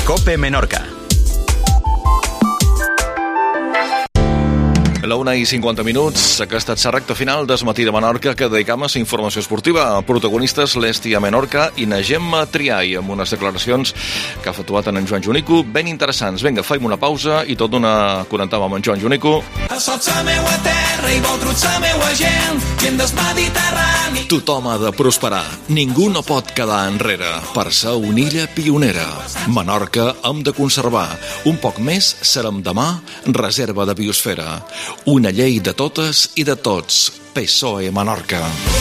COPE Menorca. La 1:50, aquesta és la recta final del matí de Menorca que dedicam a la informació esportiva. Protagonistes l'Estia Menorca i na Gemma Triay, amb unes declaracions que ha efectuat en Joan Junico ben interessants. Vinga, faim una pausa i tot d'una connectam amb en Joan Junico. Tothom ha de prosperar. Ningú no pot quedar enrere. Per ser una illa pionera. Menorca hem de conservar. Un poc més serem demà reserva de biosfera. Una llei de totes i de tots. PSOE Menorca.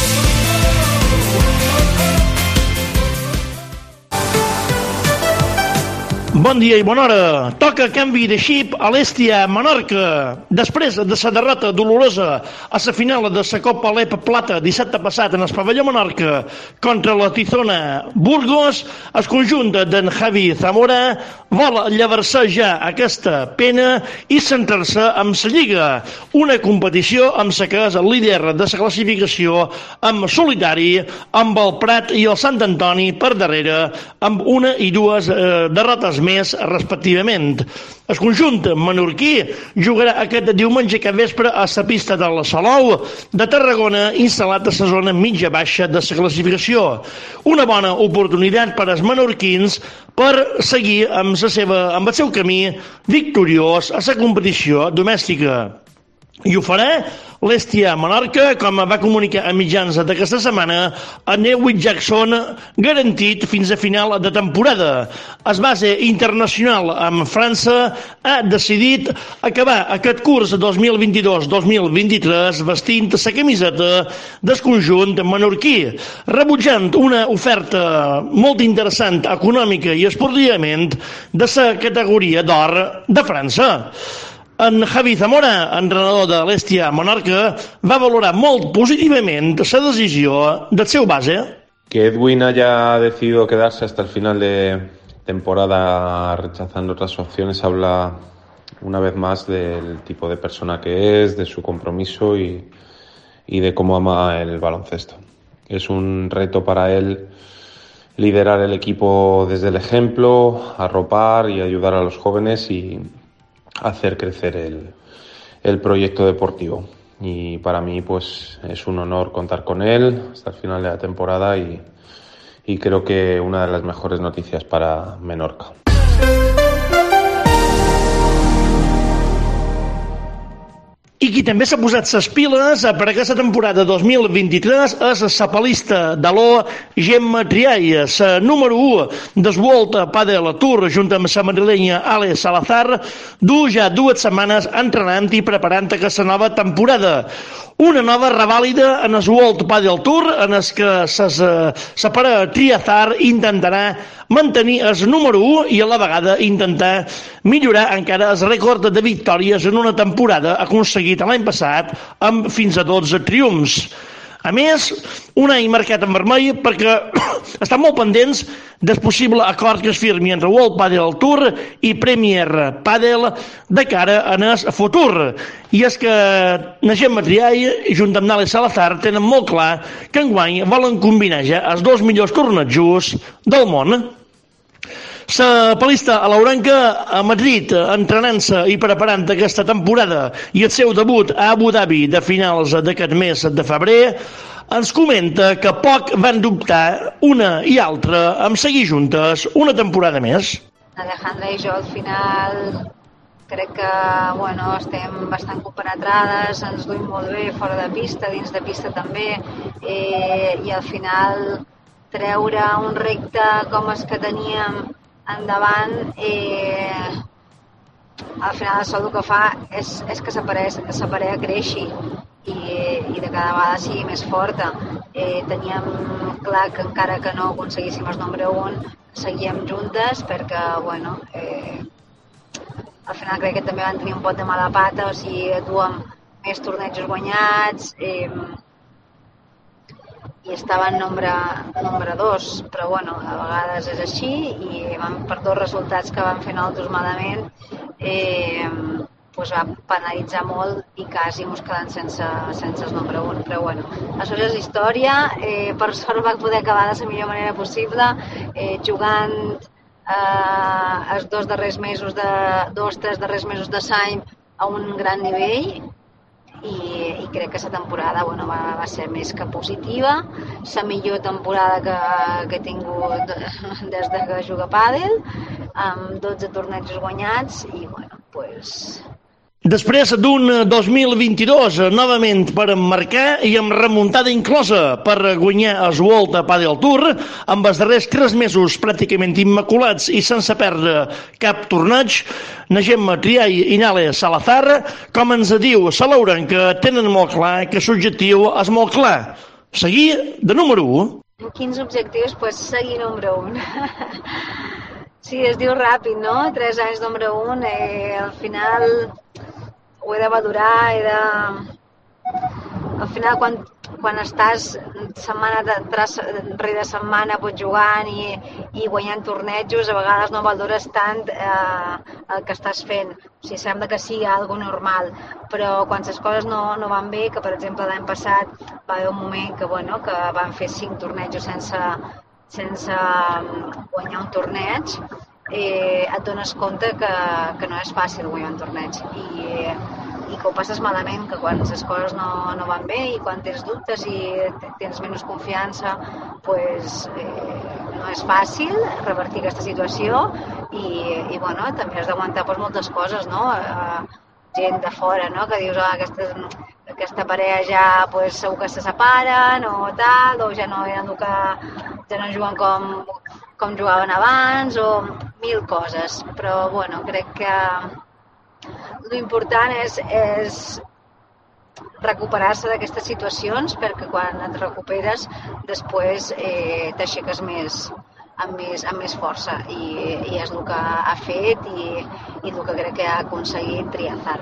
Bon dia i bona hora. Toca canvi de xip a l'Estia Menorca. Després de la derrota dolorosa a la final de la Copa Alep Plata dissabte passat en el pavelló Menorca contra la Tizona Burgos, el conjunt d'en Javi Zamora vol llevar-se ja aquesta pena i centrar-se en la Lliga, una competició amb la que és el líder de la classificació amb solitari, amb el Prat i el Sant Antoni per darrere, amb una i dues derrotes més respectivament. El conjunt menorquí jugarà aquest diumenge cap vespre a la pista del Salou de Tarragona, instal·lat a la zona mitja-baixa de la classificació. Una bona oportunitat per als menorquins per seguir amb el seu camí victoriós a la competició domèstica. I ho farà l'Estia Menorca, com va comunicar a mitjans d'aquesta setmana, a Newitt Jackson, garantit fins a final de temporada. El base internacional amb França ha decidit acabar aquest curs 2022-2023 vestint la camiseta del conjunt menorquí, rebutjant una oferta molt interessant econòmica i esportivament de la categoria d'or de França. En Javi Zamora, entrenador de l'Estia Menorca, va valorar molt positivament la decisió del seu base. Que Edwin haya decidido quedarse hasta el final de temporada rechazando otras opciones habla una vez más del tipo de persona que es, de su compromiso y de cómo ama el baloncesto. Es un reto para él liderar el equipo desde el ejemplo, arropar y ayudar a los jóvenes y hacer crecer el proyecto deportivo. Y para mí pues es un honor contar con él hasta el final de la temporada y creo que una de las mejores noticias para Menorca. I qui també s'ha posat les piles per aquesta temporada 2023 és la palista de l'O, Gemma Triay, la número 1 del World Padel Tour, junt amb la madrilenya Ale Salazar, du ja 2 setmanes entrenant i preparant aquesta nova temporada. Una nova revàlida en el World Padel Tour, en el que la pare Triazar intentarà mantenir el número 1 i a la vegada intentar millorar encara el rècord de victòries en una temporada aconseguit l'any passat amb fins a 12 triomfs. A més, un any marcat en vermell perquè estan molt pendents del possible acord que es firmi entre World Padel Tour i Premier Padel de cara en el futur. I és que na Gemma Triay, junt amb Nale Salazar, tenen molt clar que enguany volen combinar ja els 2 millors tornejos del món. La palista alauranca a Madrid, entrenant-se i preparant aquesta temporada i el seu debut a Abu Dhabi de finals d'aquest mes de febrer, ens comenta que poc van dubtar una i altra en seguir juntes una temporada més. Alejandra i jo al final crec que estem bastant compenetrades, ens duim molt bé fora de pista, dins de pista també, i al final treure un repte com els que teníem endavant, al final això el que fa és que la parella creixi i de cada vegada sigui més forta. Teníem clar que encara que no aconseguíssim el número 1 seguíem juntes perquè al final crec que també van tenir un pot de mala pata, o sigui, duem més tornejos guanyats i estava en nombre 2, però a vegades és així i per 2 resultats que van fer nosaltres malament va penalitzar molt i quasi ens quedant sense el nombre 1, però això ja és història. Per sort va poder acabar de la millor manera possible, jugant els 2-3 darrers mesos de l'any a un gran nivell i crec que la temporada va ser més que positiva, la millor temporada que he tingut des que jugo a pàdel, amb 12 tornejos guanyats i Després d'un 2022 novament per emmarcar i amb remuntada inclosa per guanyar el World Padel Tour, amb els darrers 3 mesos pràcticament immaculats i sense perdre cap torneig, na Gemma Triay i Nale Salazar, com ens diu la Lauren, que tenen molt clar que l'objectiu és molt clar, seguir de número 1. Quins objectius? Seguir número 1. Sí, es diu ràpid, no? 3 anys número 1, al final ho he de valorar, al final quan estàs setmana rere setmana jugant i guanyant tornejos, a vegades no valores tant el que estàs fent. O sigui, sembla que sigui algo normal, però quan les coses no van bé, que per exemple l'any passat va haver un moment que van fer 5 tornejos sense guanyar un torneig, et dones compte que no és fàcil guanyar un torneig i que ho passes malament, que quan les coses no van bé i quan tens dubtes i tens menys confiança, no és fàcil revertir aquesta situació i també has d'aguantar moltes coses, no? Gent de fora, no? Que dius, aquesta parella ja segur que se separen o tal, o ja no juguen com jugaven abans, o 1000 coses. Però, crec que l'important és recuperar-se d'aquestes situacions, perquè quan et recuperes després t'aixeques amb més força i és el que ha fet i el que crec que ha aconseguit Triazar.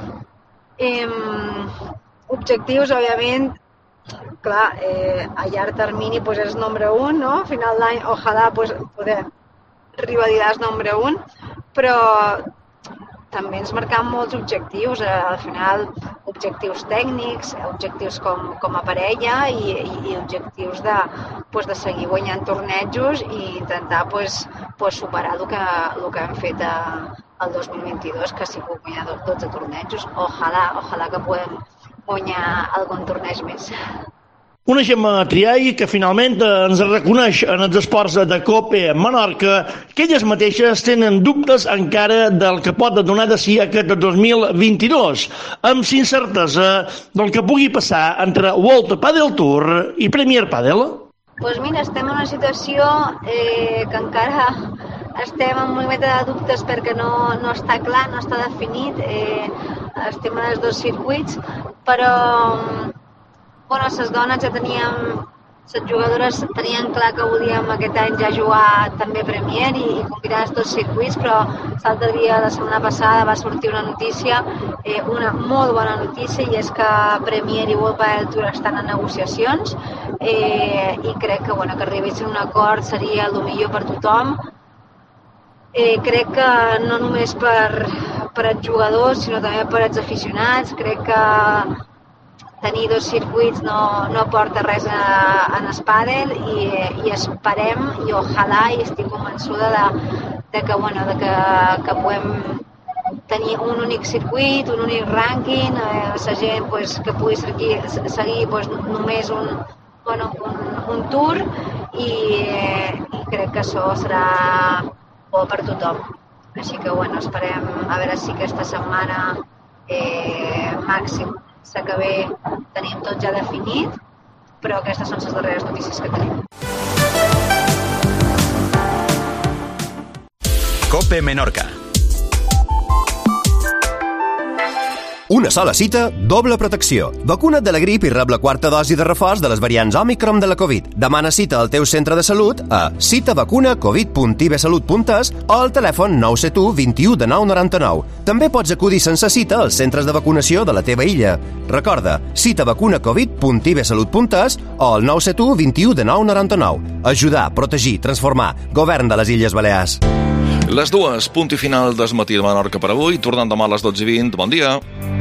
Objectius, òbviament, clar, a llarg termini és número 1, no? A final d'any, ojalà poder revalidar el número 1, però també ens marcam molts objectius, al final objectius tècnics, objectius com a parella i objectius de seguir guanyant tornejos i intentar superar el que hem fet el 2022, que ha sigut guanyar 12 tornejos. Ojalà que puguem guanyar algun torneig més. Una Gemma Triay que finalment ens reconeix en els esports de Cope Menorca que elles mateixes tenen dubtes encara del que pot donar de si aquest 2022, amb incertesa del que pugui passar entre World Padel Tour i Premier Padel. Doncs mira, estem en una situació que encara estem en un moment de dubtes perquè no està clar, no està definit. Estem en els 2 circuits, però les dones ja les jugadores tenien clar que volíem aquest any ja jugar també Premier i combinar els 2 circuits, però l'altre dia, la setmana passada, va sortir una notícia, una molt bona notícia, i és que Premier i World Padel Tour estan en negociacions i crec que arribessin a un acord seria el millor per tothom. Crec que no només per als jugadors, sinó també per als aficionats. Crec que tenir 2 circuits no aporta res en el pàdel i esperem i ojalà i estic convençuda que puguem tenir un únic circuit, un únic rànquing, la gent que pugui seguir només un tour i crec que això serà bo per tothom. Així que esperem a veure si aquesta setmana màxim que bé tenim tot ja definit, però aquestes són les darreres notícies que tenim. Cope Menorca. Una sola cita, doble protecció. Vacuna't de la grip i rep la 4ª dosi de reforç de les variants Omicron de la Covid. Demana cita al teu centre de salut a citavacunacovid.ibesalut.es o al telèfon 971 21 1999. També pots acudir sense cita als centres de vacunació de la teva illa. Recorda, citavacunacovid.ibesalut.es o al 971 21 1999. Ajudar, protegir, transformar. Govern de les Illes Balears. Les 2, punt i final del matí de Menorca per avui, tornant demà a les 12:20. Bon dia.